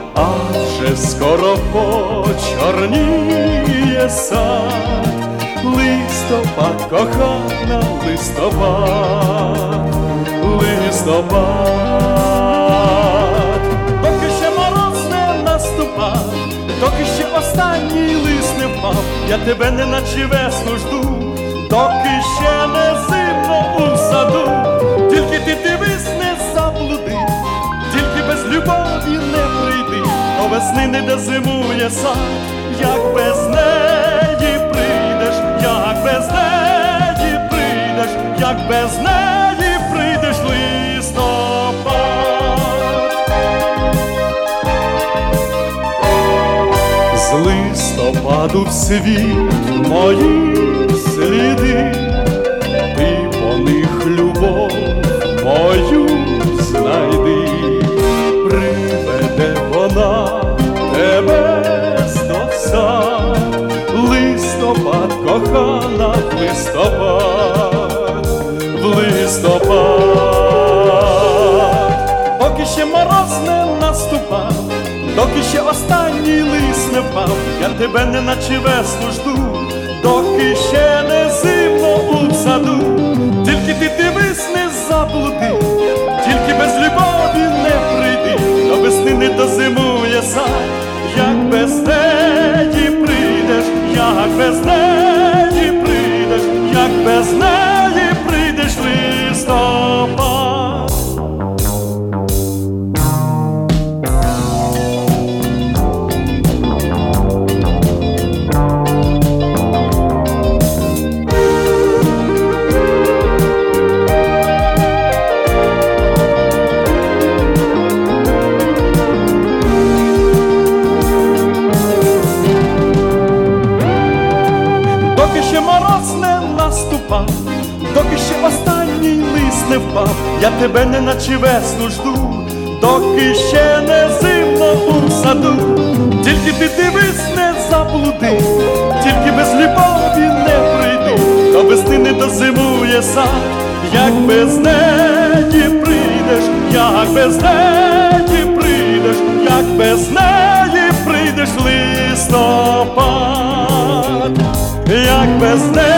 адже скоро почорніє сад. Листопад, кохана, листопад, листопад. Доки ще мороз не наступав, доки ще останній лист не впав, я тебе неначе весну жду, доки ще не зимно у саду. Тільки ти дивись, не заблуди, тільки без любові не прийди, до весни не дозимує сад. Як без неї прийдеш, як без неї прийдеш, як без неї прийдеш, листопад. З листопаду в світ мої сліди, ти по них любов мою знайди. Приведе вона тебе знов сад, листопад, кохана, листопад, в листопад. Поки ще мороз не наступав, доки ще останній лист не впав, я тебе неначе весну жду, доки ще не зимно у саду. Тільки ти дивись, не заблуди, тільки без любові не прийди, до весни не дозимує сад. Як без неї прийдеш, як без неї прийдеш, як без неї прийдеш, листопад. Доки ще мороз не наступав, доки ще останній лист не впав, я тебе неначе весну жду, доки ще не зимно у саду. Тільки ти дивись, не заблуди, тільки без любові не прийди, до весни не дозимує сад. Як без неї прийдеш, як без неї прийдеш, як без неї прийдеш, листопад. Як без неї